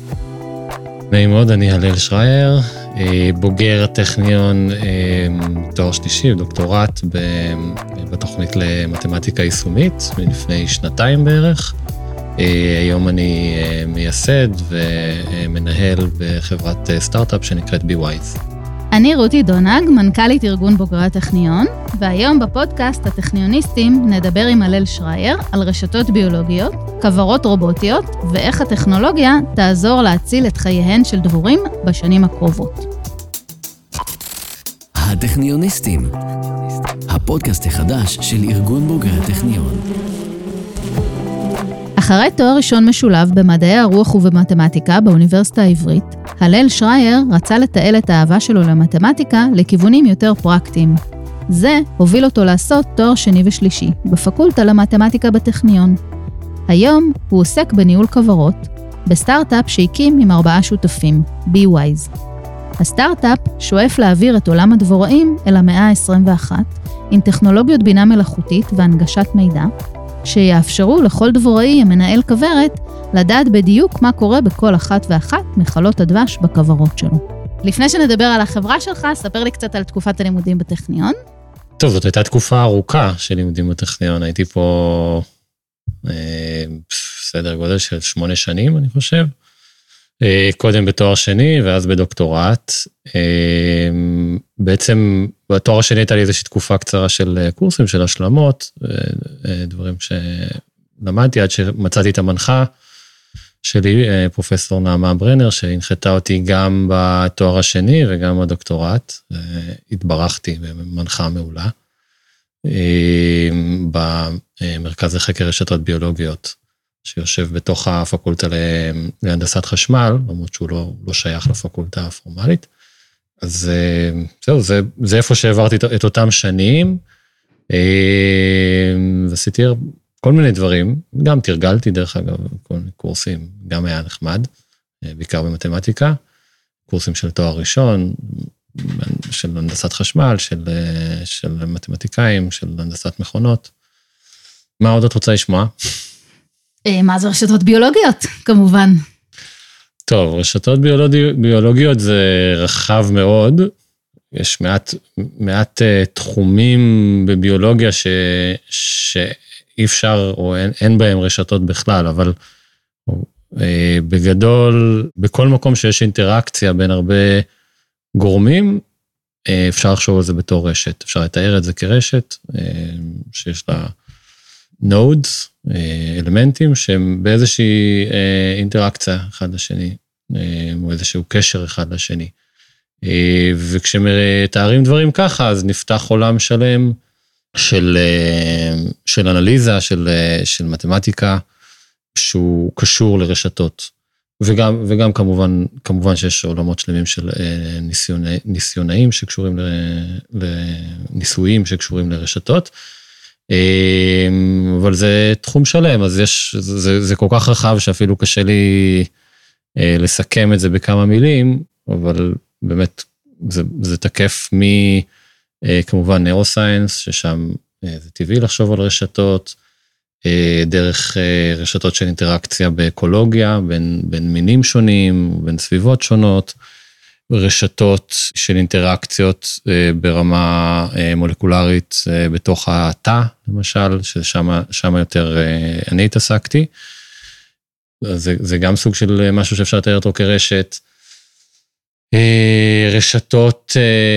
נעים מאוד, אני הלל שרייר, בוגר הטכניון, תואר שלישי, דוקטורט בתוכנית למתמטיקה יישומית, מלפני 2 בערך. היום אני מייסד ומנהל בחברת סטארט-אפ שנקראת BeWise. אני רותי דונג, מנכ"לית ארגון בוגרי הטכניון, והיום בפודקאסט הטכניוניסטים נדבר עם הלל שרייר על רשתות ביולוגיות, כוורות רובוטיות, ואיך הטכנולוגיה תעזור להציל את חייהן של דבורים בשנים הקרובות. הטכניוניסטים, הפודקאסט החדש של ארגון בוגרי הטכניון. אחרי תואר ראשון משולב במדעי הרוח ובמתמטיקה באוניברסיטה העברית, הלל שרייר רצה לתעל את האהבה שלו למתמטיקה לכיוונים יותר פרקטיים. זה הוביל אותו לעשות תואר שני ושלישי בפקולטה למתמטיקה בטכניון. היום הוא עוסק בניהול כוורות, בסטארט-אפ שהקים עם 4 שותפים, BeWise. הסטארט-אפ שואף להעביר את עולם הדבוראים אל המאה ה-21, עם טכנולוגיות בינה מלאכותית והנגשת מידע, שיאפשרו לכל דבוראי המנהל כוורת לדעת בדיוק מה קורה בכל אחת ואחת מחלות הדבש בכוורות שלו. לפני שנדבר על החברה שלך, ספר לי קצת על תקופת הלימודים בטכניון. טוב, זאת הייתה תקופה ארוכה של לימודים בטכניון. הייתי פה סדר גודל של 8 שנים, אני חושב. קודם בתואר שני ואז בדוקטורט. בעצם בתואר השני הייתה לי איזושהי תקופה קצרה של קורסים, של השלמות, דברים שלמדתי עד שמצאתי את המנחה שלי, פרופסור נעמה ברנר, שהנחתה אותי גם בתואר השני וגם בדוקטורט. התברכתי במנחה מעולה, במרכז לחקר רשתות ביולוגיות, שיושב בתוך הפקולטה להנדסת חשמל, למרות שהוא לא שייך לפקולטה הפורמלית. אז זהו, זה איפה שהעברתי את אותם שנים, ועשיתי כל מיני דברים, גם תרגלתי דרך אגב, כל מיני קורסים, גם היה נחמד, בעיקר במתמטיקה, קורסים של תואר ראשון, של הנדסת חשמל, של מתמטיקאים, של הנדסת מכונות. מה עוד את רוצה לשמוע? מה זה רשתות ביולוגיות, כמובן? טוב, רשתות ביולוגיות זה רחב מאוד, יש מעט תחומים בביולוגיה שאי אפשר או אין בהם רשתות בכלל, אבל בגדול, בכל מקום שיש אינטראקציה בין הרבה גורמים, אפשר לחשוב על זה בתור רשת, אפשר לתאר את זה כרשת, שיש לה נודס, אלמנטים שהם באיזושהי אינטראקציה אחד לשני, או איזשהו קשר אחד לשני. וכשמתארים דברים ככה, אז נפתח עולם שלם של אנליזה, של מתמטיקה, שהוא קשור לרשתות. וגם כמובן שיש עולמות שלמים של ניסיונאים שקשורים לניסויים שקשורים לרשתות, אבל זה תחום שלם, אז זה כל כך רחב שאפילו קשה לי לסכם את זה בכמה מילים, אבל באמת זה תקף כמובן נאורוסיינס, ששם זה טבעי לחשוב על רשתות, דרך רשתות של אינטראקציה באקולוגיה, בין מינים שונים, בין סביבות שונות, רשתות של אינטראקציות ברמה מולקולרית בתוך התא, למשל, ששם יותר אני התעסקתי. זה גם סוג של משהו שאפשר לתאר אותו כרשת. רשתות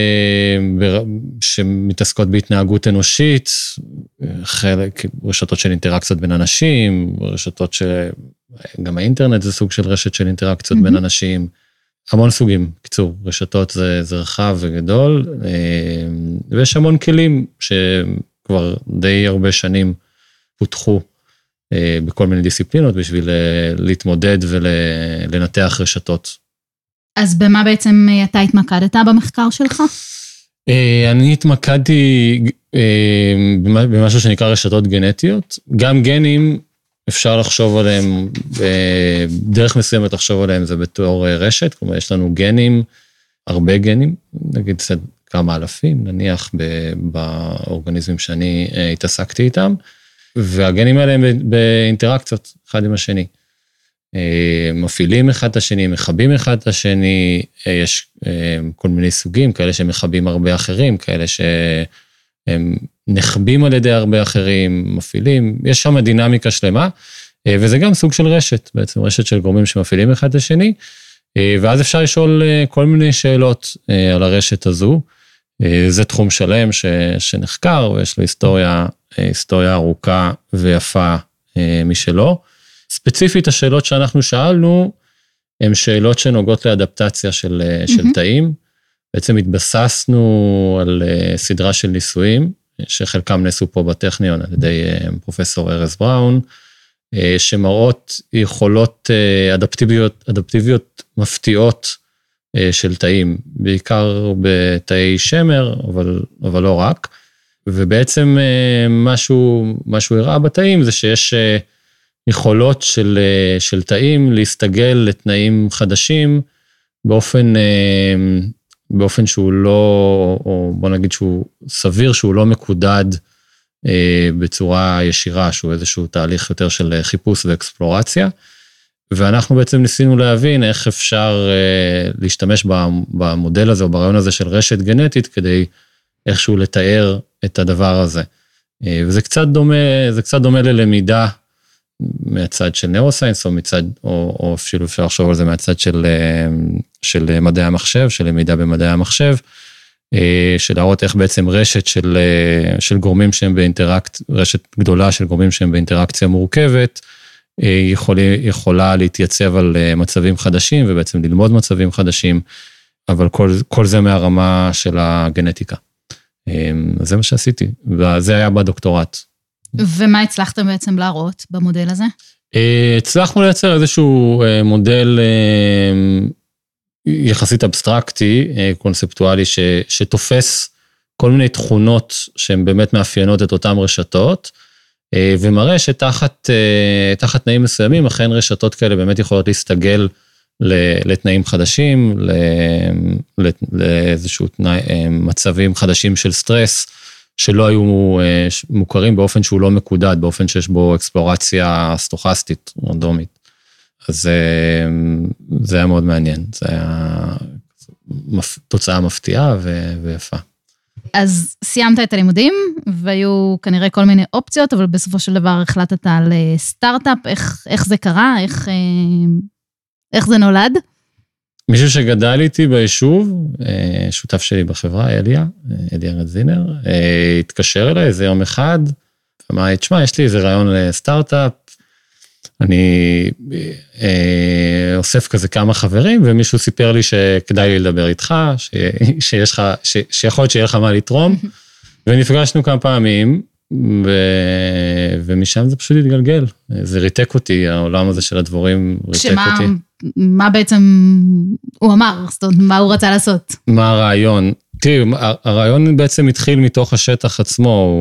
שמתעסקות בהתנהגות אנושית, רשתות של אינטראקציות בין אנשים, רשתות שגם האינטרנט זה סוג של רשת של אינטראקציות בין אנשים, המון סוגים, קיצור, רשתות זה רחב וגדול, ויש המון כלים שכבר די הרבה שנים פותחו בכל מיני דיסציפלינות בשביל להתמודד ולנתח רשתות. אז במה בעצם אתה התמקדת במחקר שלך? אני התמקדתי במשהו שנקרא רשתות גנטיות. גם גנים אפשר לחשוב עליהם, דרך מסוימת לחשוב עליהם זה בתור רשת, כלומר יש לנו גנים, הרבה גנים, נגיד כמה אלפים, נניח באורגניזמים שאני התעסקתי איתם, והגנים האלה הם באינטראקציות אחד עם השני. מפעילים אחד את השני, מכבים אחד את השני, יש כל מיני סוגים, כאלה שמכבים הרבה אחרים, כאלה שהם נחבים על ידי הרבה אחרים, מפעילים, יש שם דינמיקה שלמה, וזה גם סוג של רשת, בעצם רשת של גורמים שמפעילים אחד את השני, ואז אפשר לשאול כל מיני שאלות על הרשת הזו, זה תחום שלם שנחקר, ויש לו היסטוריה ארוכה ויפה משלו. ספציפית, השאלות שאנחנו שאלנו, הן שאלות שנוגעות לאדפטציה של תאים. בעצם התבססנו על סדרה של ניסויים, שחלקם נעשו פה בטכניון על ידי פרופסור ארז בראון, שמראות יכולות אדפטיביות מפתיעות של תאים, בעיקר בתאי שמר, אבל לא רק. ובעצם משהו הראה בתאים זה שיש יכולות של תאים להסתגל לתנאים חדשים באופן שהוא לא, או בוא נגיד שהוא סביר, שהוא לא מקודד בצורה ישירה, שהוא איזשהו תהליך יותר של חיפוש ואקספלורציה, ואנחנו בעצם ניסינו להבין איך אפשר להשתמש במודל הזה, או ברעיון הזה של רשת גנטית, כדי איכשהו לתאר את הדבר הזה. וזה קצת דומה ללמידה מהצד של נאורוסיינס, או אפילו אפשר לחשוב על זה מהצד של מדעי המחשב, של למידה במדעי המחשב, של להראות איך בעצם רשת של גורמים שהם רשת גדולה של גורמים שהם באינטראקציה מורכבת, יכולה להתייצב על מצבים חדשים, ובעצם ללמוד מצבים חדשים, אבל כל זה מהרמה של הגנטיקה. זה מה שעשיתי, וזה היה בדוקטורט. ומה הצלחתם בעצם להראות במודל הזה? הצלחנו לייצר איזשהו מודל יחסית אבסטרקטי, קונספטואלי, שתופס כל מיני תכונות שהן באמת מאפיינות את אותן רשתות, ומראה שתחת תנאים מסוימים, אכן רשתות כאלה באמת יכולות להסתגל לתנאים חדשים, לאיזשהו מצבים חדשים של סטרס, שלא היו מוכרים באופן שהוא לא מקודד, באופן שיש בו אקספלורציה סטוכסטית, רנדומית. אז זה היה מאוד מעניין, זה היה תוצאה מפתיעה ויפה. אז סיימת את הלימודים, והיו כנראה כל מיני אופציות, אבל בסופו של דבר החלטת על סטארט-אפ, איך זה קרה, איך זה נולד? מישהו שגדל איתי ביישוב, שותף שלי בחברה, אליה רזינר, התקשר אליי איזה יום אחד, ואמר, תשמע, יש לי איזה רעיון לסטארט-אפ, אני אוסף כזה כמה חברים, ומישהו סיפר לי שכדאי לי לדבר איתך, שיכול להיות שיהיה לך מה לתרום, ונפגשנו כמה פעמים, ומשם זה פשוט התגלגל. זה ריתק אותי, העולם הזה של הדבורים ריתק אותי. מה בעצם הוא אמר? זאת אומרת, מה הוא רצה לעשות? מה הרעיון? תראי, הרעיון בעצם התחיל מתוך השטח עצמו,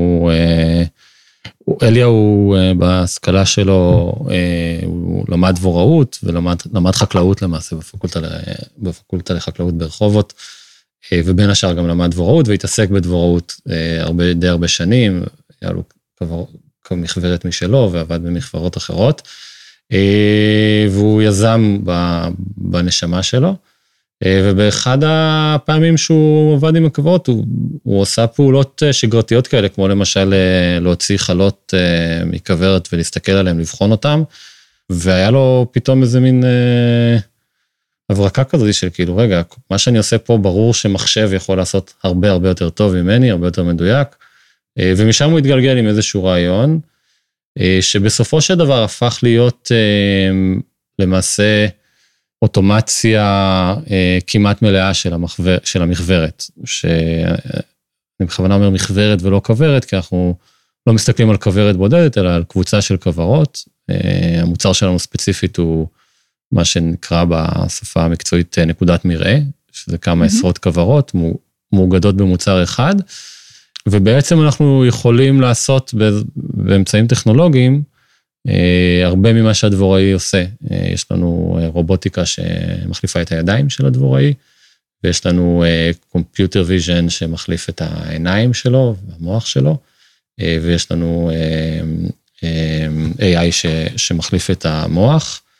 אליה הוא בהשכלה שלו, הוא למד דבוראות, ולמד חקלאות למעשה בפקולטה לחקלאות ברחובות, ובין השאר גם למד דבוראות, והתעסק בדבוראות די הרבה שנים, היה לו מכוורת משלו, ועבד במכוורות אחרות, והוא יזם בנשמה שלו, ובאחד הפעמים שהוא עבד עם הכוורות, הוא עושה פעולות שגרתיות כאלה, כמו למשל להוציא חלות מכוורת ולהסתכל עליהם, לבחון אותם, והיה לו פתאום איזה מין הברקה כזאת של כאילו, רגע, מה שאני עושה פה ברור שמחשב יכול לעשות הרבה הרבה יותר טוב ממני, הרבה יותר מדויק, ומשם הוא התגלגל עם איזשהו רעיון, שבסופו של דבר הפך להיות למעשה אוטומציה כמעט מלאה של המכוורת, שאני בכוונה אומר מכוורת ולא כוורת, כי אנחנו לא מסתכלים על כוורת בודדת, אלא על קבוצה של כוורות. המוצר שלנו ספציפית הוא מה שנקרא בשפה המקצועית נקודת מראה, שזה כמה עשרות כוורות, מאוגדות במוצר אחד, ובעצם אנחנו יכולים לעשות באמצעים טכנולוגיים, הרבה ממה שהדבוראי עושה. יש לנו רובוטיקה שמחליפה את הידיים של הדבוראי, ויש לנו computer vision שמחליף את העיניים שלו, והמוח שלו, ויש לנו AI שמחליף את המוח,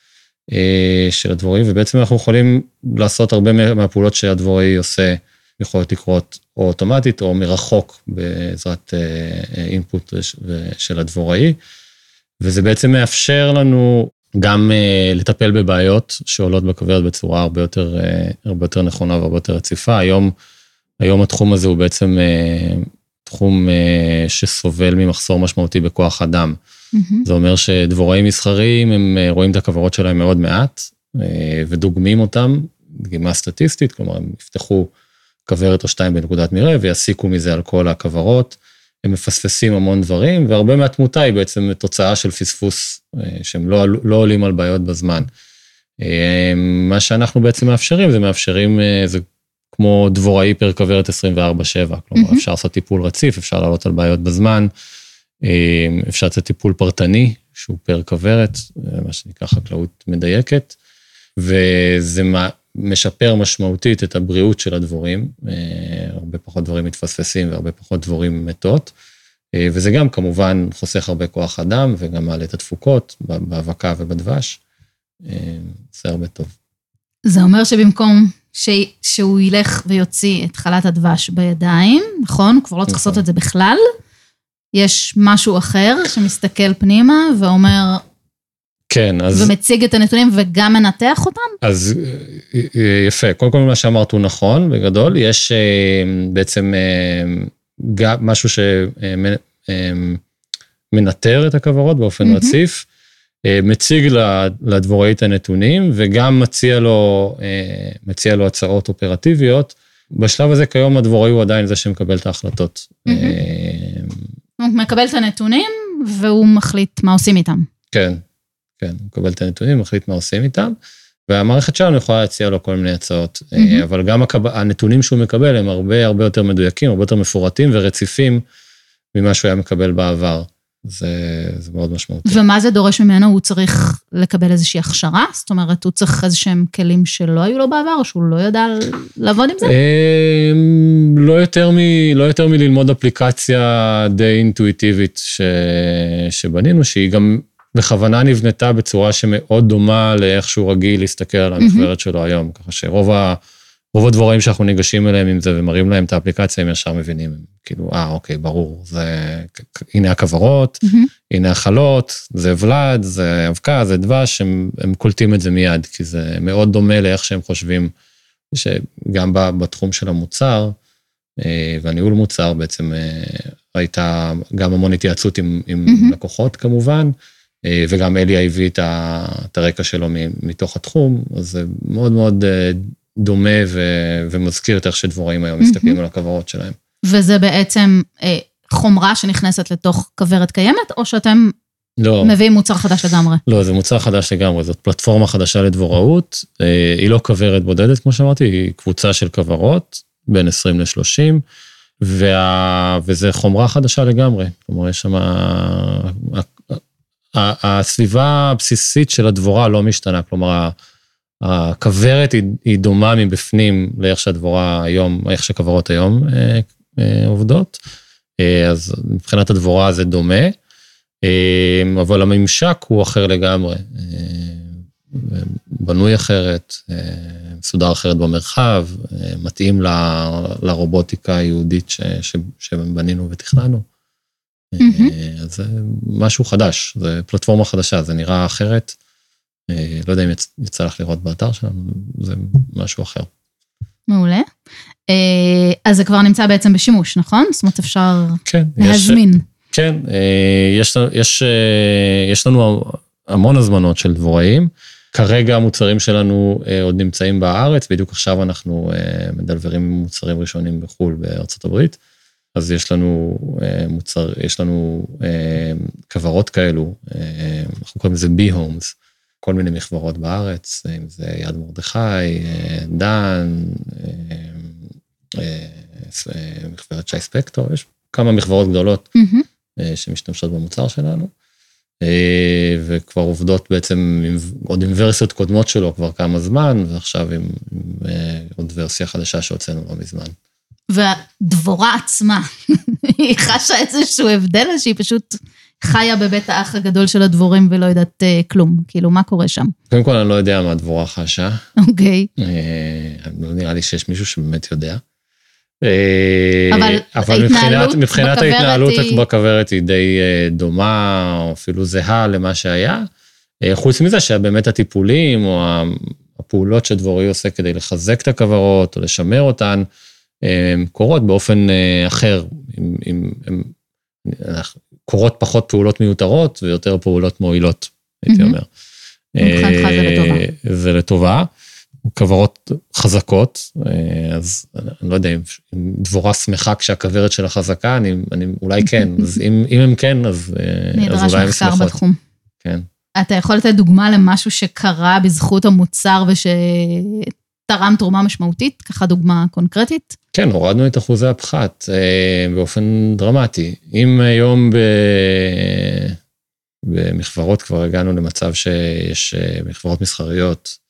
של הדבוראי, ובעצם אנחנו יכולים לעשות הרבה מהפעולות שהדבוראי עושה, יכולות לקרות או אוטומטית או מרחוק בעזרת אינפוט של הדבוראי, וזה בעצם מאפשר לנו גם לטפל בבעיות שעולות בכוורת בצורה הרבה יותר נכונה והרבה יותר רציפה. היום התחום הזה הוא בעצם תחום שסובל ממחסור משמעותי בכוח אדם. זה אומר שדבוראים מסחריים, הם רואים את הכוורות שלהם מאוד מעט, ודוגמים אותם, דגימה סטטיסטית, כלומר, הם יפתחו כוורת או שתיים בנקודת מראה, ויסיקו מזה על כל הכוורות, הם מפספסים המון דברים, והרבה מהתמותה היא בעצם תוצאה של פספוס, שהם לא עולים על בעיות בזמן. מה שאנחנו בעצם מאפשרים, זה כמו דבוראי פר כוורת 24/7, כלומר, אפשר לעשות טיפול רציף, אפשר לעלות על בעיות בזמן, אפשר לעשות טיפול פרטני, שהוא פר כוורת, מה שנקרא חקלאות מדייקת, וזה משפר משמעותית את הבריאות של הדבורים, הרבה פחות דברים מתפספסים והרבה פחות דבורים מתות, וזה גם כמובן חוסך הרבה כוח אדם, וגם מעלה את התפוקות באבקה ובדבש, זה הרבה טוב. זה אומר שבמקום שהוא ילך ויוציא את חלת הדבש בידיים, נכון? הוא כבר לא צריך לעשות את זה בכלל, יש משהו אחר שמסתכל פנימה ואומר, כן, אז... ומציג את הנתונים וגם מנתח אותם? אז יפה, כל מה שאמרת הוא נכון, בגדול, יש בעצם גם משהו שמנטר את הכוורות באופן רציף, מציג לדבוראי את הנתונים, וגם מציע לו הצעות אופרטיביות. בשלב הזה כיום הדבוראי הוא עדיין זה שמקבל את ההחלטות. הוא מקבל את הנתונים, והוא מחליט מה עושים איתם. כן, הוא מקבל את הנתונים, מחליט מה עושים איתם, והמערכת שלנו יכולה להציע לו כל מיני הצעות, אבל גם הנתונים שהוא מקבל הם הרבה יותר מדויקים, הרבה יותר מפורטים ורציפים ממה שהוא היה מקבל בעבר. זה מאוד משמעותי. ומה זה דורש ממנו? הוא צריך לקבל איזושהי הכשרה? זאת אומרת, הוא צריך איזשהם כלים שלא היו לו בעבר, או שהוא לא ידע לעבוד עם זה? לא יותר מללמוד אפליקציה די אינטואיטיבית שבנינו, שהיא גם בכוונה נבנתה בצורה שמאוד דומה לאיך שהוא רגיל להסתכל על המכוורת שלו היום, ככה רוב הדבוראים שאנחנו ניגשים אליהם עם זה ומראים להם את האפליקציה, הם ישר מבינים, כאילו, אוקיי, ברור, הנה הכוורות, הנה החלות, זה ולד, זה אבקה, זה דבש, הם קולטים את זה מיד, כי זה מאוד דומה לאיך שהם חושבים, שגם בתחום של המוצר, והניהול מוצר בעצם הייתה גם המון התייעצות עם לקוחות כמובן, וגם אליה הביא את הרקע שלו מתוך התחום, אז זה מאוד מאוד דומה ומזכיר את איך שדבוראים היום מסתכלים על הכוורות שלהם. וזה בעצם חומרה שנכנסת לתוך כוורת קיימת, או שאתם מביאים מוצר חדש לגמרי? לא, זה מוצר חדש לגמרי, זאת פלטפורמה חדשה לדבוראות, היא לא כוורת בודדת, כמו שאמרתי, היא קבוצה של כוורות, בין 20 ל-30, וזה חומרה חדשה לגמרי, כלומר, יש שם, הסביבה הבסיסית של הדבורה לא משתנה, כלומר, הכוורת היא דומה מבפנים לאיך שהדבורה היום, איך שכוורות היום עובדות, אז מבחינת הדבורה זה דומה, אבל הממשק הוא אחר לגמרי, בנוי אחרת, מסודר אחרת במרחב, מתאים לרובוטיקה היהודית שבנינו ותכננו, אז זה משהו חדש, זה פלטפורמה חדשה, זה נראה אחרת, לא יודע אם יצא לך לראות באתר שלנו, זה משהו אחר. מעולה. אז זה כבר נמצא בעצם בשימוש, נכון? זאת אומרת, אפשר להזמין. כן, יש לנו המון הזמנות של דבוראים. כרגע המוצרים שלנו עוד נמצאים בארץ, בדיוק עכשיו אנחנו מדלברים מוצרים ראשונים בחול בארצות הברית, אז יש לנו כוורות כאלו, אנחנו קוראים לזה בי-הומס, כל מיני מכוורות בארץ, אם זה יד מרדכי, דן, מכוורת שי ספקטור, יש כמה מכוורות גדולות שמשתמשות במוצר שלנו, וכבר עובדות בעצם עוד עם ורסיות קודמות שלו כבר כמה זמן, ועכשיו עם עוד ורסיה חדשה שהוצאנו לא מזמן. והדבורה עצמה, היא חשה איזשהו הבדל, שהיא פשוט חיה בבית האח הגדול של הדבורים ולא יודעת כלום. כאילו, מה קורה שם? קודם כל, אני לא יודע מה הדבורה חשה. אוקיי. לא נראה לי שיש מישהו שבאמת יודע. אבל מבחינת ההתנהלות בכוורת היא די דומה, או אפילו זהה למה שהיה. חוץ מזה שבאמת הטיפולים, או הפעולות שדבורי עושה כדי לחזק את הכוורות, או לשמר אותן, קורות באופן אחר. קורות פחות פעולות מיותרות, ויותר פעולות מועילות, הייתי אומר. מבחינתך זה לטובה. זה לטובה. כוורות חזקות, אז אני לא יודע אם דבורה שמחה כשהכוורת שלה חזקה, אני אולי כן, אז אם הם כן, אז נדרש מחקר בתחום. כן. אתה יכול לתת דוגמה למשהו שקרה בזכות המוצר ושתרם תרומה משמעותית, ככה דוגמה קונקרטית? כן, הורדנו את אחוזי הפחת באופן דרמטי. אם היום במחברות כבר הגענו למצב שיש מחברות מסחריות,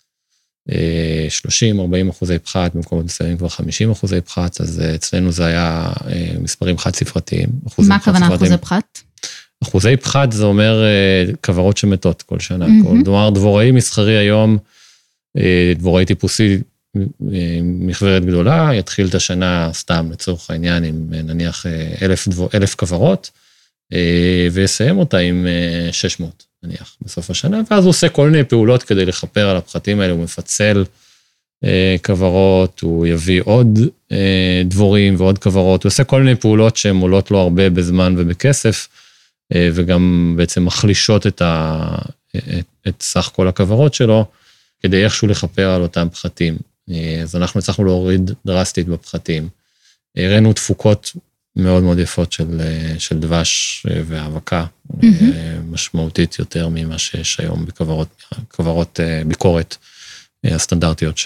30-40% פחת, במקומות מסוימים כבר 50% פחת, אז אצלנו זה היה מספרים חד ספרתיים. מה הכוונה אחוזי פחת? אחוזי פחת זה אומר כוורות שמתות כל שנה. כלומר, דבוראי מסחרי היום, דבוראי טיפוסי, מחברת גדולה, יתחיל את השנה סתם לצורך העניין עם נניח 1,000 כוורות, ויסיים אותה עם 600. נניח, בסוף השנה, ואז הוא עושה כל מיני פעולות כדי לחפר על הפחתים האלה, הוא מפצל כוורות, הוא יביא עוד דבורים ועוד כוורות, הוא עושה כל מיני פעולות שהן עולות לו הרבה בזמן ובכסף, וגם בעצם מחלישות את סך כל הכוורות שלו, כדי איכשהו לחפר על אותם פחתים. אז אנחנו הצלחנו להוריד דרסטית בפחתים. הראינו תפוקות מאוד מאוד יפות של דבש והאבקה, משמעותית יותר ממה שיש היום בכוורות ביקורת הסטנדרטיות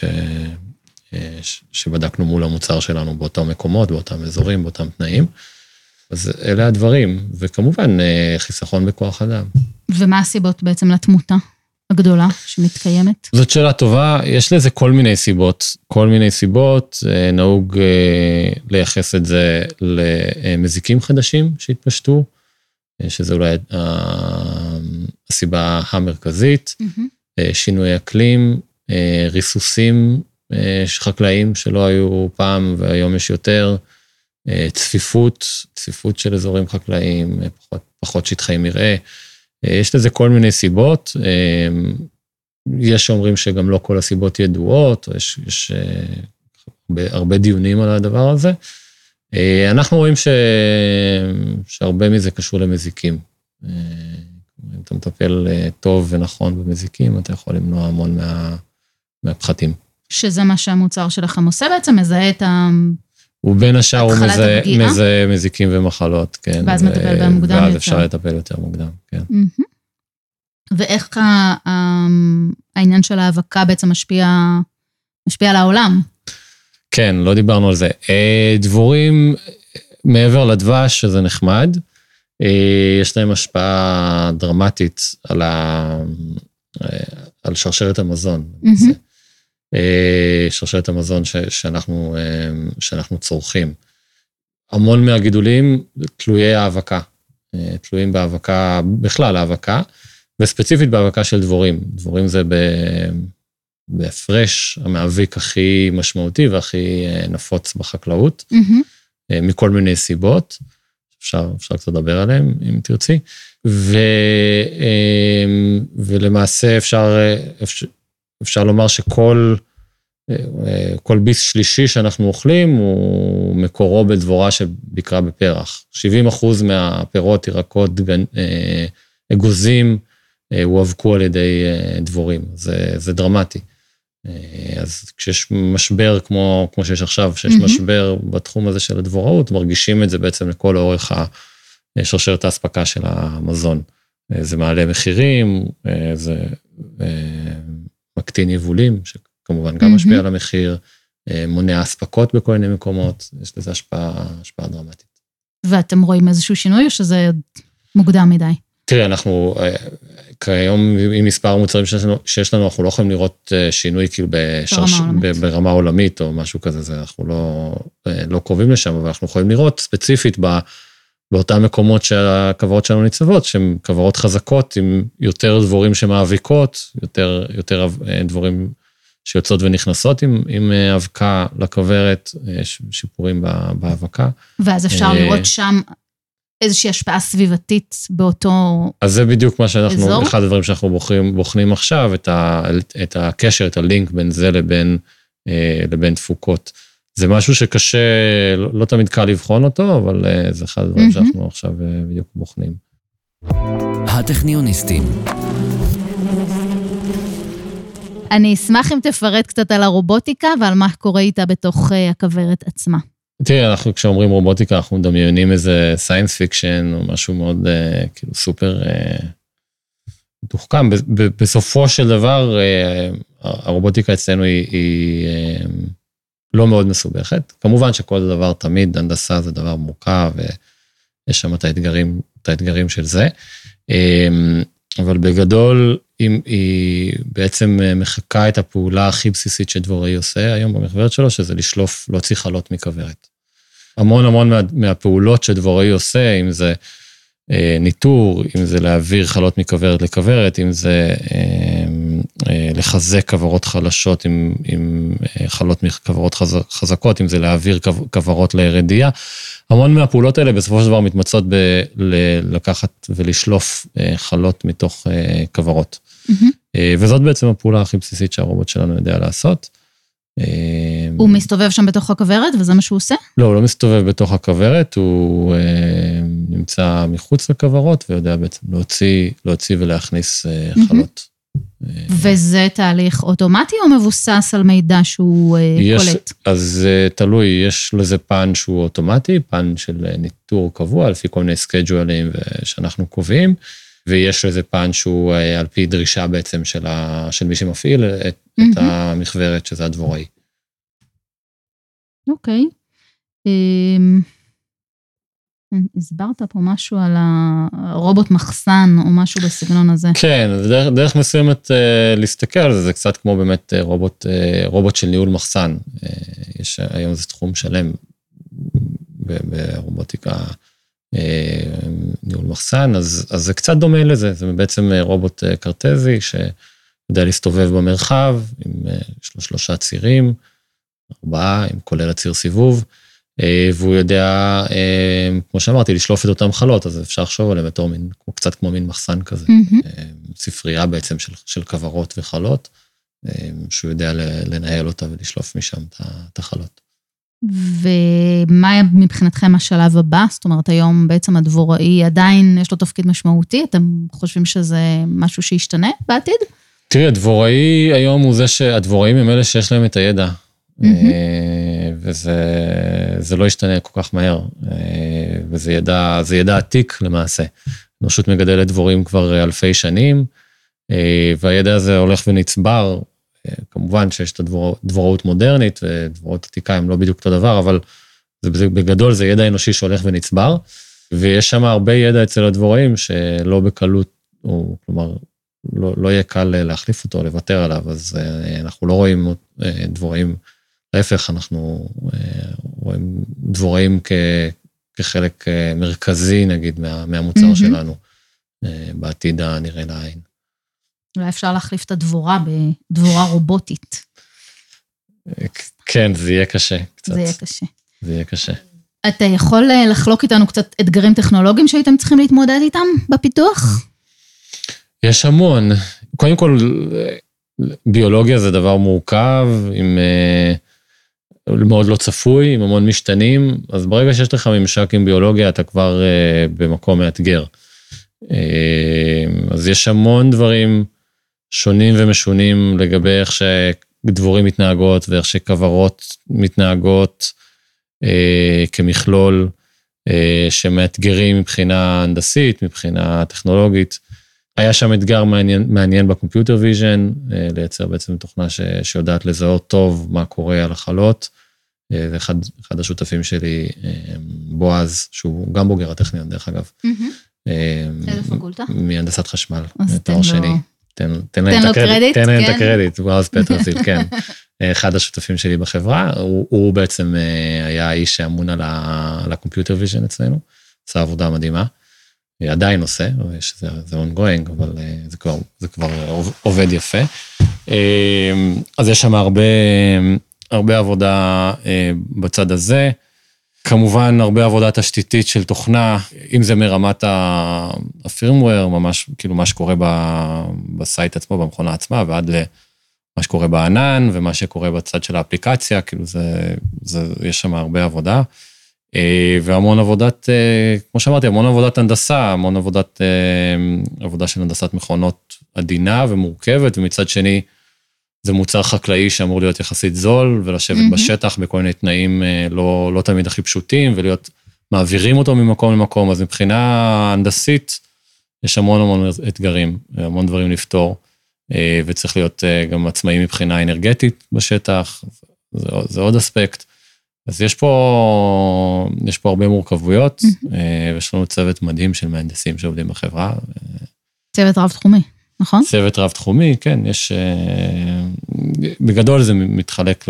שבדקנו מול המוצר שלנו באותם מקומות, באותם אזורים, באותם תנאים. אז אלה הדברים, וכמובן חיסכון בכוח אדם. ומה הסיבות בעצם לתמותה הגדולה שמתקיימת? זאת שאלה טובה, יש לזה כל מיני סיבות, נהוג לייחס את זה למזיקים חדשים שהתפשטו, שזה אולי הסיבה המרכזית, שינוי אקלים, ריסוסים חקלאיים שלא היו פעם והיום יש יותר, צפיפות של אזורים חקלאיים, פחות שטחי מרעה, יש לזה כל מיני סיבות, יש שאומרים שגם לא כל הסיבות ידועות, יש הרבה דיונים על הדבר הזה. אנחנו רואים שהרבה מזה קשור למזיקים. אם אתה מטפל טוב ונכון במזיקים, אתה יכול למנוע המון מהפחתים. שזה מה שהמוצר שלכם עושה בעצם, מזהה את ובין השאר הוא מזהה מזיקים ומחלות, כן. ואז מטפל בהם מוקדם יותר. ואז אפשר לטפל יותר מוקדם, כן. ואיך העניין של האבקה בעצם משפיע על העולם? כן, לא דיברנו על זה. דבורים מעבר לדבש, שזה נחמד, יש להם השפעה דרמטית על שרשרת המזון. שרשרת המזון שאנחנו צורכים. המון מהגידולים תלויי האבקה, תלויים באבקה, בכלל האבקה, וספציפית באבקה של דבורים. דבורים זה בהפרש המאביק הכי משמעותי והכי נפוץ בחקלאות, מכל מיני סיבות, אפשר קצת לדבר עליהם אם תרצי, ולמעשה אפשר לומר שכל ביס שלישי שאנחנו אוכלים הוא מקורו בדבורה שביקרה בפרח. 70% מהפירות, ירקות, אגוזים, הואבקו על ידי דבורים. זה דרמטי. אז כשיש משבר כמו שיש עכשיו, כשיש משבר בתחום הזה של הדבוראות, מרגישים את זה בעצם לכל אורך שרשרת האספקה של המזון. זה מעלה מחירים, זה מקטין יבולים, שכמובן גם משפיע על המחיר, מונע אספקות בכל מיני מקומות, יש לזה השפעה דרמטית. ואתם רואים איזשהו שינוי או שזה מוקדם מדי? תראה, אנחנו כיום עם מספר המוצרים שיש לנו, אנחנו לא יכולים לראות שינוי כאילו ברמה עולמית או משהו כזה, אנחנו לא קרובים לשם, אבל אנחנו יכולים לראות ספציפית באותם מקומות שהכוורות שלנו ניצבות, שהן כוורות חזקות, עם יותר דבורים שמאביקות, יותר דבורים שיוצאות ונכנסות עם אבקה לכוורת, יש שיפורים באבקה. ואז אפשר לראות שם איזושהי השפעה סביבתית באותו אזור? אז זה בדיוק מה שאנחנו, אחד הדברים שאנחנו בוחנים עכשיו, את הקשר, את הלינק בין זה לבין תפוקות. זה משהו שקשה, לא תמיד קל לבחון אותו, אבל זה אחד הדברים שאנחנו עכשיו בדיוק בוחנים. הטכניוניסטים. אני אשמח אם תפרט קצת על הרובוטיקה ועל מה קורה איתה בתוך הכוורת עצמה. תראי, אנחנו כשאומרים רובוטיקה, אנחנו מדמיינים איזה סיינס פיקשן, או משהו מאוד כאילו סופר מתוחכם. בסופו של דבר, הרובוטיקה אצלנו היא לא מאוד מסובכת. כמובן שכל דבר תמיד, הנדסה זה דבר מורכב, ויש שם את האתגרים של זה. אבל בגדול, היא בעצם מחכה את הפעולה הכי בסיסית שדבוראי עושה היום במחברת שלו, שזה להוציא חלות מכוורת. המון מהפעולות שדבוראי עושה, אם זה ניטור, אם זה להעביר חלות מכוורת לכוורת, אם זה לחזק כוורות חלשות עם חלות מכוורות חזקות, אם זה להעביר כוורות לרדייה. המון מהפעולות האלה בסופו של דבר מתמצות לקחת ולשלוף חלות מתוך כוורות. וזאת בעצם הפעולה הכי בסיסית שהרובוט שלנו יודע לעשות. הוא מסתובב שם בתוך הכוורת וזה מה שהוא עושה? לא, הוא לא מסתובב בתוך הכוורת, הוא נמצא מחוץ לכוורות ויודע בעצם להוציא ולהכניס חלות. וזה תהליך אוטומטי או מבוסס על מידע שהוא קולט? אז תלוי, יש לזה פן שהוא אוטומטי, פן של ניטור קבוע, לפי כל מיני סקייג'ואלים שאנחנו קובעים, ויש לזה פן שהוא על פי דרישה בעצם של מי שמפעיל את המחברת, שזה הדבוראי. אוקיי. הסברת פה משהו על הרובוט מחסן, או משהו בסגנון הזה. כן, דרך מסוימת להסתכל על זה, זה קצת כמו באמת רובוט של ניהול מחסן. יש היום זה תחום שלם ברובוטיקה ניהול מחסן, אז זה קצת דומה לזה, זה בעצם רובוט קרטזי, שיודע להסתובב במרחב, עם 3 צירים, 4, עם כולל הציר סיבוב, והוא יודע, כמו שאמרתי, לשלוף את אותם חלות, אז אפשר לחשוב עליהם בתור קצת כמו מין מחסן כזה, ספרייה בעצם של כוורות וחלות, שהוא יודע לנהל אותה ולשלוף משם את החלות. ומה מבחינתכם השלב הבא? זאת אומרת, היום בעצם הדבוראי עדיין יש לו תפקיד משמעותי, אתם חושבים שזה משהו שישתנה בעתיד? תראי, הדבוראי היום הוא זה שהדבוראים הם אלה שיש להם את הידע, וזה לא ישתנה כל כך מהר, וזה ידע עתיק למעשה. נושות מגדלת דבורים כבר אלפי שנים, והידע הזה הולך ונצבר, כמובן שיש את הדבוראות מודרנית, ודבוראות עתיקה הם לא בדיוק אותו דבר, אבל בגדול זה ידע אנושי שהולך ונצבר, ויש שם הרבה ידע אצל הדבוראים שלא בקלות, או כלומר, לא יהיה קל להחליף אותו, לוותר עליו, אז אנחנו לא רואים דבוראים, להפך, אנחנו רואים דבוראים כחלק מרכזי, נגיד, מהמוצר שלנו, בעתיד הנראה לעין. אולי אפשר להחליף את הדבורה בדבורה רובוטית. כן, זה יהיה קשה. קצת. זה יהיה קשה. קשה. אתה יכול לחלוק איתנו קצת אתגרים טכנולוגיים שהייתם צריכים להתמודד איתם בפיתוח? יש המון. קודם כל, ביולוגיה זה דבר מורכב, מאוד לא צפוי, עם המון משתנים, אז ברגע שיש לך ממשק עם ביולוגיה, אתה כבר במקום מאתגר. אז יש המון דברים שונים ומשונים לגבי איך שדבורים מתנהגות, ואיך שכוורות מתנהגות כמכלול, שמאתגרים מבחינה הנדסית, מבחינה טכנולוגית. היה שם אתגר מעניין בקומפיוטר ויז'ן, לייצר בעצם תוכנה שיודעת לזהות טוב מה קורה על החלות, ואחד השותפים שלי, בועז, שהוא גם בוגר הטכניון דרך אגב. איזה פקולטה? מהנדסת חשמל, תואר שני. תן לו קרדיט, תן להם את הקרדיט, בועז פטרסיל, כן. אחד השותפים שלי בחברה, הוא בעצם היה האיש שאמון על הקומפיוטר ויז'ן אצלנו, עשה עבודה מדהימה, עדיין עושה, זה ongoing, אבל זה כבר עובד יפה. אז יש שם הרבה עבודה בצד הזה, כמובן הרבה עבודה תשתיתית של תוכנה, אם זה מרמת הפירמוור, ממש כאילו מה שקורה בסייט עצמו, במכונה עצמה, ועד למה שקורה בענן, ומה שקורה בצד של האפליקציה, כאילו יש שם הרבה עבודה, והמון עבודת, כמו שאמרתי, המון עבודת הנדסה, המון עבודה של הנדסת מכונות עדינה ומורכבת, ומצד שני, זה מוצר חקלאי שאמור להיות יחסית זול, ולשבת בשטח בכל מיני תנאים לא תמיד הכי פשוטים, ולהיות מעבירים אותו ממקום למקום, אז מבחינה הנדסית, יש המון אתגרים, המון דברים לפתור, וצריך להיות גם עצמאי מבחינה אנרגטית בשטח, זה עוד אספקט. אז יש פה הרבה מורכבויות, ויש לנו צוות מדהים של מהנדסים שעובדים בחברה. צוות רב-תחומי, נכון? צוות רב-תחומי, כן, יש, בגדול זה מתחלק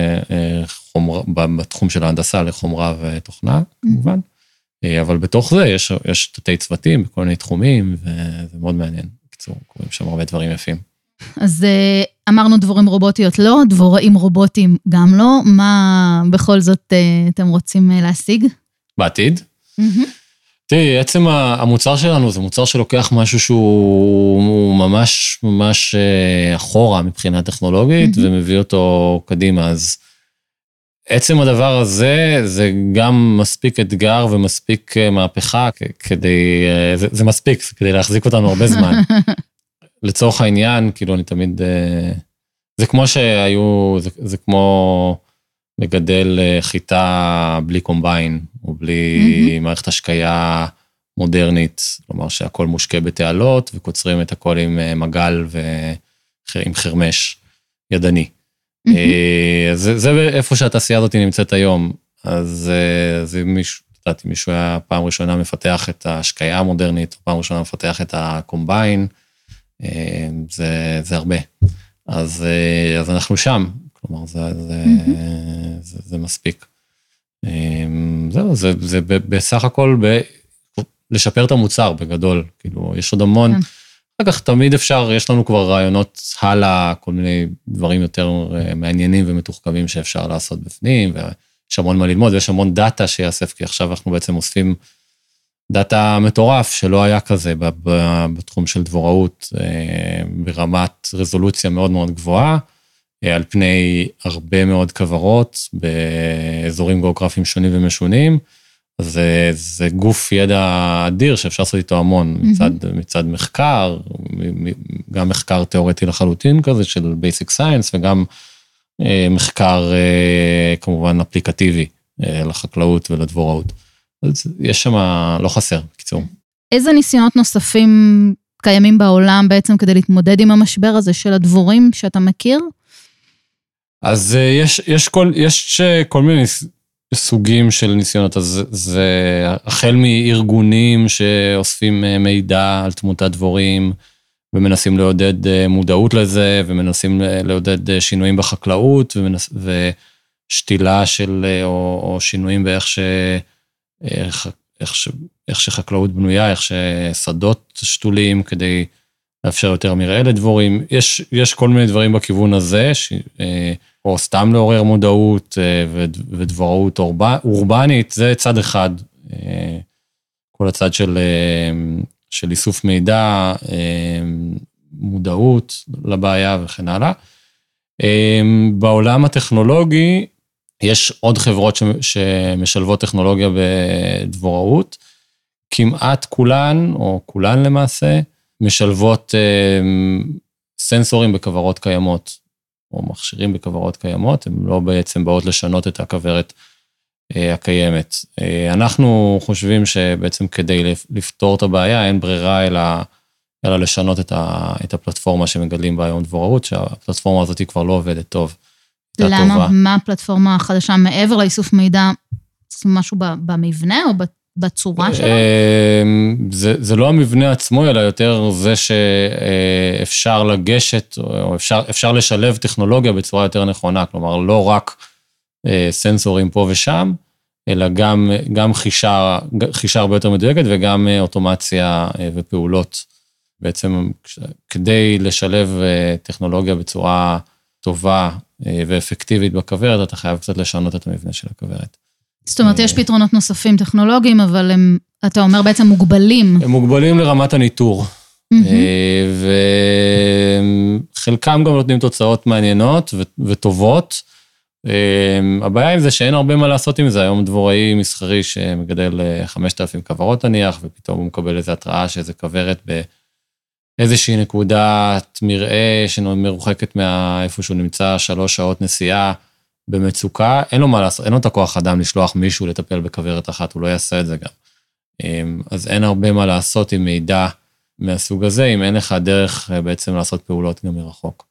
בתחום של ההנדסה לחומרה ותוכנה, כמובן, אבל בתוך זה יש תתי צוותים בכל מיני תחומים, וזה מאוד מעניין. בקיצור, קוראים שם הרבה דברים יפים. אז אמרנו דבורים רובוטיות לא, דבוראים רובוטים גם לא, מה בכל זאת אתם רוצים להשיג? בעתיד? תראי, עצם המוצר שלנו זה מוצר שלוקח משהו שהוא ממש אחורה מבחינה טכנולוגית, ומביא אותו קדימה, אז עצם הדבר הזה, זה גם מספיק אתגר ומספיק מהפכה, זה מספיק, כדי להחזיק אותנו הרבה זמן. לצורך העניין, כאילו אני תמיד, זה כמו שהיו, זה כמו לגדל חיטה בלי קומביין, או בלי מערכת השקיה מודרנית, כלומר שהכל מושקע בתעלות, וקוצרים את הכל עם מגל ועם חרמש ידני. זה איפה שהתעשייה הזאת נמצאת היום, אז מישהו היה פעם ראשונה מפתח את ההשקיה המודרנית, פעם ראשונה מפתח את הקומביין, זה הרבה. אז אנחנו שם, כלומר, זה מספיק. זהו, זה בסך הכל לשפר את המוצר בגדול, כאילו, יש עוד המון, אחר כך תמיד אפשר, יש לנו כבר רעיונות הלאה, כל מיני דברים יותר מעניינים ומתוחכמים שאפשר לעשות בפנים, ויש המון מה ללמוד, ויש המון דאטה שיאסף, כי עכשיו אנחנו בעצם אוספים דאטה מטורף שלא היה כזה בתחום של דבוראות, ברמת רזולוציה מאוד מאוד גבוהה, על פני הרבה מאוד כברות, באזורים גיאוגרפיים שונים ומשונים, אז זה גוף ידע אדיר שאפשר לעשות איתו המון, מצד מחקר, גם מחקר תיאורטי לחלוטין כזה של Basic Science, וגם מחקר כמובן אפליקטיבי לחקלאות ולדבוראות. אז יש שם לא חסר, בקיצור. איזה ניסיונות נוספים קיימים בעולם בעצם כדי להתמודד עם המשבר הזה של הדבורים שאתה מכיר? אז יש כל מיני סוגים של ניסיונות, אז זה החל מארגונים שאוספים מידע על תמותת דבורים, ומנסים לעודד מודעות לזה, ומנסים לעודד שינויים בחקלאות, ושתילה של, או שינויים באיך איך שחקלאות בנויה, איך ששדות שתולים, כדי לאפשר יותר מרעה לדבורים. יש כל מיני דברים בכיוון הזה, או סתם לעורר מודעות, ודבוראות אורבנית, זה צד אחד, כל הצד של איסוף מידע, מודעות לבעיה וכן הלאה. בעולם הטכנולוגי, יש עוד חברות שמשלבות טכנולוגיה בדבוראות, כמעט כולן, או כולן למעשה, משלבות סנסורים בכוורות קיימות, או מכשירים בכוורות קיימות, הן לא בעצם באות לשנות את הכוורת הקיימת. אנחנו חושבים שבעצם כדי לפתור את הבעיה, אין ברירה אלא לשנות את הפלטפורמה שמגדלים בה היום דבוראות, שהפלטפורמה הזאת כבר לא עובדת טוב. למה? מה הפלטפורמה החדשה מעבר לאיסוף מידע? משהו במבנה או בצורה שלה? זה לא המבנה עצמו, אלא יותר זה שאפשר לגשת, או אפשר לשלב טכנולוגיה בצורה יותר נכונה, כלומר, לא רק סנסורים פה ושם, אלא גם חישה הרבה יותר מדויקת, וגם אוטומציה ופעולות. בעצם כדי לשלב טכנולוגיה בצורה טובה ואפקטיבית בכוורת, אתה חייב קצת לשנות את המבנה של הכוורת. זאת אומרת, יש פתרונות נוספים טכנולוגיים, אבל אתה אומר בעצם מוגבלים. הם מוגבלים לרמת הניטור. וחלקם גם נותנים תוצאות מעניינות וטובות. הבעיה עם זה שאין הרבה מה לעשות עם זה. היום דבוראי מסחרי שמגדל 5,000 כוורות נניח, ופתאום הוא מקבל איזו התראה שאיזו כוורת באיזושהי נקודת מראה שמרוחקת מאיפה שהוא נמצא 3 שעות נסיעה במצוקה, אין לו מה לעשות, אין לו את הכוח אדם לשלוח מישהו לטפל בכוורת אחת, הוא לא יעשה את זה גם. אז אין הרבה מה לעשות עם מידע מהסוג הזה, אם אין לך דרך בעצם לעשות פעולות גם מרחוק.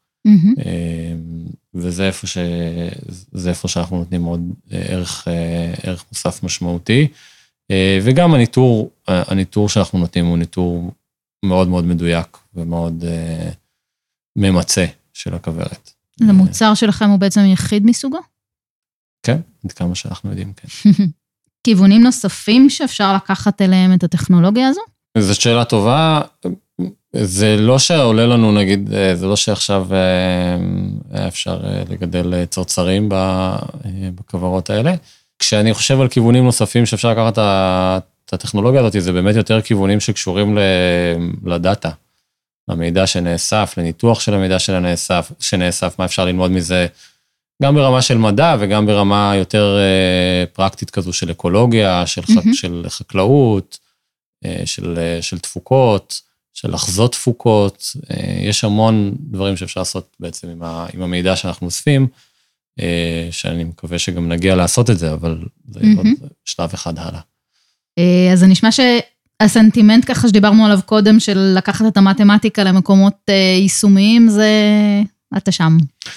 וזה איפה שאנחנו נותנים עוד ערך מוסף משמעותי, וגם הניטור שאנחנו נותנים הוא ניטור מאוד מאוד מדויק ומאוד ממצא של הכוורת. המוצר שלכם הוא בעצם יחיד מסוגו? כן, עד כמה שאנחנו יודעים, כן. כיוונים נוספים שאפשר לקחת אליהם את הטכנולוגיה הזו? זו שאלה טובה, זה לא שעולה לנו, נגיד, זה לא שעכשיו אפשר לגדל צרצרים בכוורות האלה. כשאני חושב על כיוונים נוספים שאפשר לקחת את הטכנולוגיה הזאת, זה באמת יותר כיוונים שקשורים לדאטה, למידע שנאסף, לניתוח של המידע שנאסף, מה אפשר ללמוד מזה, גם ברמה של מדע וגם ברמה יותר פרקטית כזו של אקולוגיה, של חקלאות, של תפוקות, של לחזות תפוקות, יש המון דברים שאפשר לעשות בעצם עם המידע שאנחנו אוספים, שאני מקווה שגם נגיע לעשות את זה, אבל זה עוד שלב אחד הלאה. אז זה נשמע שהסנטימנט ככה שדיברנו עליו קודם, של לקחת את המתמטיקה למקומות יישומיים, זה אתה שם.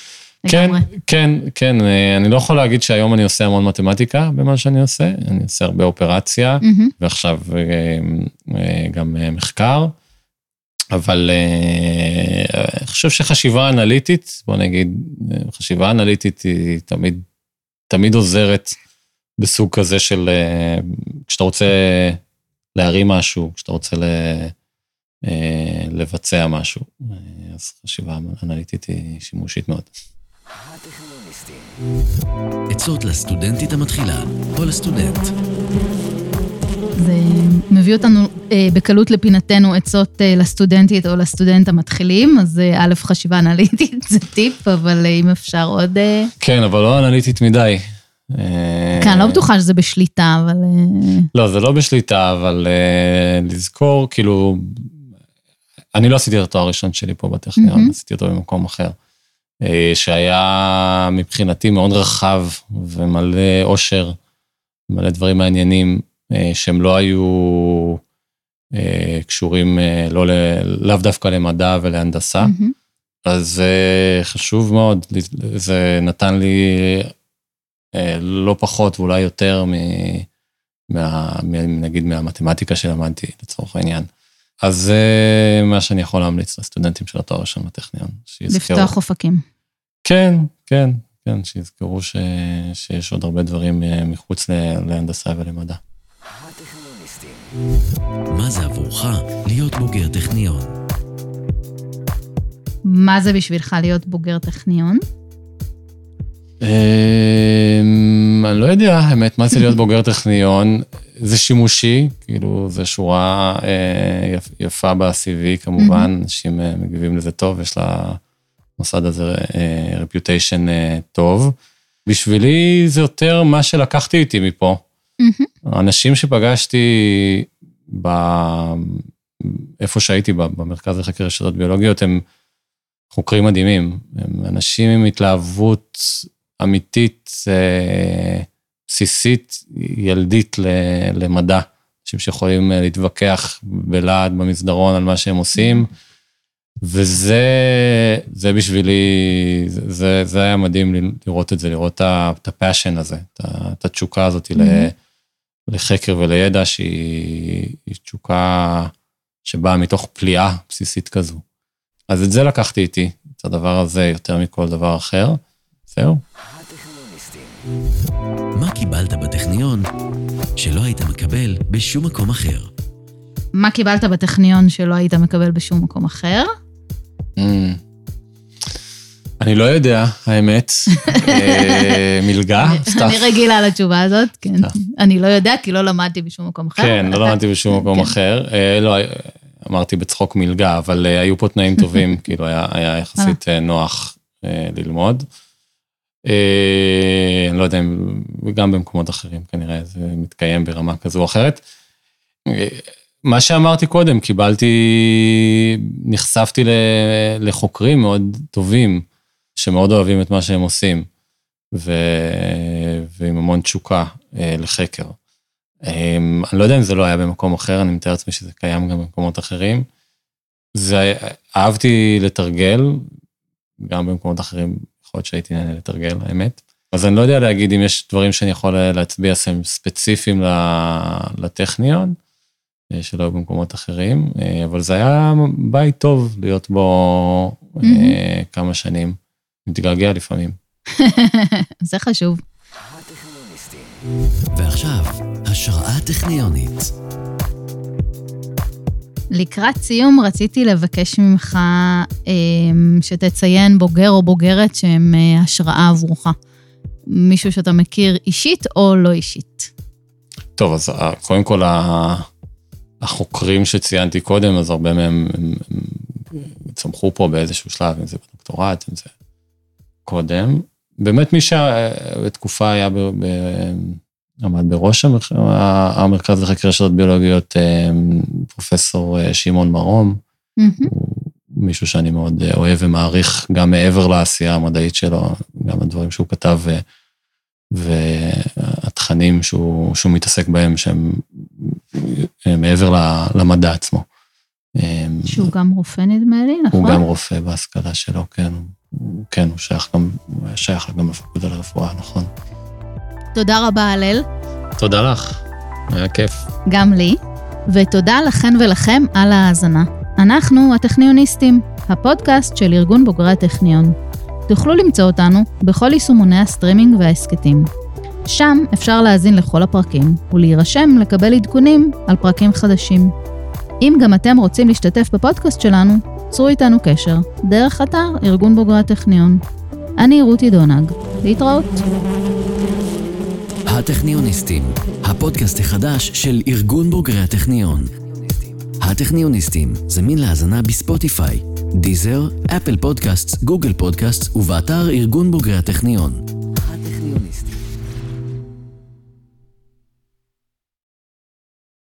כן, אני לא יכול להגיד שהיום אני עושה המון מתמטיקה במה שאני עושה, אני עושה הרבה אופרציה, ועכשיו גם מחקר, אבל אני חושב שחשיבה אנליטית, בוא נגיד, חשיבה אנליטית היא תמיד עוזרת בסוג כזה של, כשאתה רוצה להרים משהו, כשאתה רוצה לבצע משהו, אז חשיבה אנליטית היא שימושית מאוד. עצות לסטודנטית המתחילה, או לסטודנט. זה מביא אותנו בקלות לפינתנו עצות לסטודנטית או לסטודנט המתחילים, אז א', חשיבה אנליטית זה טיפ, אבל אם אפשר עוד... כן, אבל לא אנליטית מדי. כן, לא בטוחה שזה בשליטה, אבל... לא, זה לא בשליטה, אבל לזכור, כאילו, אני לא עשיתי את התואר הראשון שלי פה בטכניון, עשיתי אותו במקום אחר. שהיה מבחינתי מאוד רחב ומלא עושר, מלא דברים מעניינים, שהם לא היו קשורים לאו דווקא למדע ולהנדסה. אז זה חשוב מאוד, זה נתן לי לא פחות ואולי יותר נגיד מהמתמטיקה שלמדתי לצורך העניין. אז זה מה שאני יכול להמליץ לסטודנטים של התואר ראשון בטכניון. לפתוח אופקים. כן, שיזכרו שיש עוד הרבה דברים מחוץ להנדסה ולמדע. מה זה עבורך להיות בוגר טכניון? מה זה בשבילך להיות בוגר טכניון? אני לא יודע, האמת, מה זה להיות בוגר טכניון? זה שימושי, כאילו, זה שורה יפה ב-CV, כמובן, אנשים מגיבים לזה טוב, יש למוסד הזה reputation טוב. בשבילי זה יותר מה שלקחתי איתי מפה. האנשים שפגשתי איפה שהייתי, במרכז לחקר רשתות ביולוגיות, הם חוקרים מדהימים, הם אנשים עם התלהבות אמיתית, בסיסית, ילדית למדע, אנשים שיכולים להתווכח בלעד במסדרון על מה שהם עושים, וזה בשבילי, זה היה מדהים לראות את זה, לראות את הפאשן הזה, את התשוקה הזאת לחקר ולידע, שהיא תשוקה שבאה מתוך פליאה בסיסית כזו. אז את זה לקחתי איתי, את הדבר הזה יותר מכל דבר אחר. זהו. מה קיבלת בטכניון שלא היית מקבל בשום מקום אחר? מה קיבלת בטכניון שלא היית מקבל בשום מקום אחר? אני לא יודע, האמת. מלגה? אני רגילה לתשובה הזאת, כן. אני לא יודע, כי לא למדתי בשום מקום אחר. כן, לא למדתי בשום מקום אחר. לא, אמרתי בצחוק מלגה, אבל היו פה תנאים טובים, כאילו היה יחסית נוח ללמוד. אני לא יודע, גם במקומות אחרים, כנראה זה מתקיים ברמה כזו או אחרת. מה שאמרתי קודם, נחשפתי לחוקרים מאוד טובים, שמאוד אוהבים את מה שהם עושים, ועם המון תשוקה לחקר. אני לא יודע אם זה לא היה במקום אחר, אני מתאר לעצמי שזה קיים גם במקומות אחרים. אהבתי לתרגל, גם במקומות אחרים, יכול להיות שהייתי נהנה לתרגל, האמת. אז אני לא יודע להגיד אם יש דברים שאני יכול להצביע ספציפיים לטכניון, שלא במקומות אחרים, אבל זה היה בית טוב להיות בו כמה שנים. מתגעגע לפעמים. זה חשוב. ועכשיו, השראה טכניונית. לקראת סיום רציתי לבקש ממך שתציין בוגר או בוגרת שהם השראה עבורך. מישהו שאתה מכיר אישית או לא אישית. טוב, אז קודם כל החוקרים שציינתי קודם, אז הרבה מהם צמחו פה באיזשהו שלב, אם זה בדוקטורט, אם זה קודם. באמת מי שבתקופה היה עמד בראש המרכז לחקר רשתות ביולוגיות, פרופסור שמעון מרום, מישהו שאני מאוד אוהב ומעריך, גם מעבר לעשייה המדעית שלו, גם הדברים שהוא כתב, והתכנים שהוא מתעסק בהם, שהם מעבר למדע עצמו. שהוא גם רופא נדמה לי, נכון? הוא גם רופא בהשכלה שלו, כן. כן, הוא שייך גם לפקולטה לרפואה, נכון. תודה רבה, הלל. תודה לך, היה כיף. גם לי, ותודה לכן ולכם על ההאזנה. אנחנו הטכניוניסטים, הפודקאסט של ארגון בוגרי הטכניון. תוכלו למצוא אותנו בכל יישומוני הסטרימינג והעסקטים. שם אפשר להאזין לכל הפרקים, ולהירשם לקבל עדכונים על פרקים חדשים. אם גם אתם רוצים להשתתף בפודקאסט שלנו, צרו איתנו קשר, דרך אתר ארגון בוגרי הטכניון. אני רותי דונג, להתראות. הטכניוניסטים, הפודקאסט החדש של ארגון בוגרי הטכניון. הטכניוניסטים זמין להאזנה בספוטיפיי, דיזר, אפל פודקאסט, גוגל פודקאסט ובאתר ארגון בוגרי הטכניון.